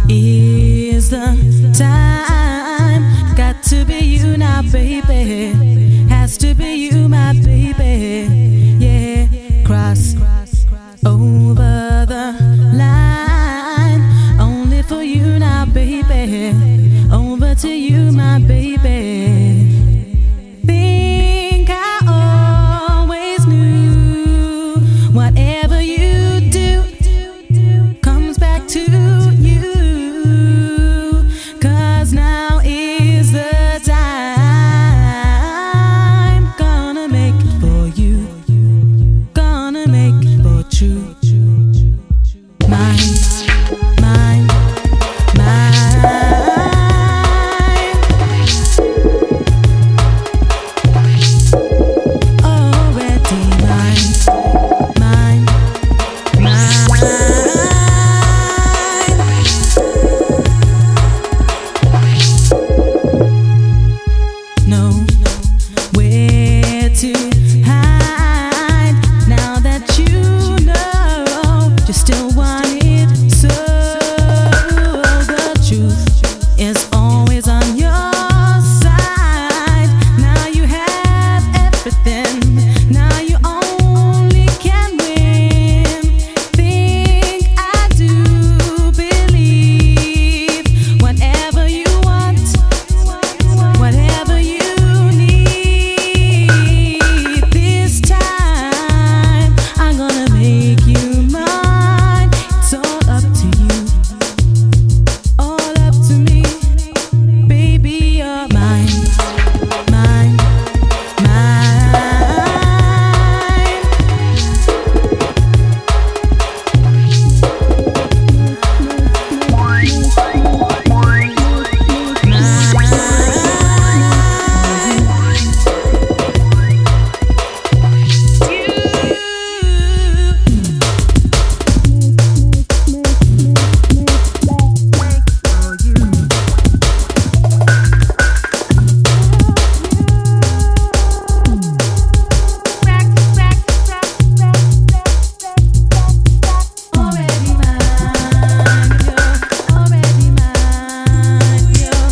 is the time. Got to be you now, baby. Has to be you, my baby. Yeah, cross over the line. Only for you now, baby. Over to you, my baby. Think I always knew whatever you do comes back to you. 'Cause now is the time. Gonna make it for you. Gonna make it for true. Mine, mine, mine. Already mine, mine, mine. Know where to hide now that you know you still want it. So the truth is always on your side. Now you have everything. Now you only can win. Think I do believe whatever you want, whatever you need. This time I'm gonna make you mine. It's all up to you, all up to me. Baby, you're mine, mine, mine. Already mine, you're already mine, you're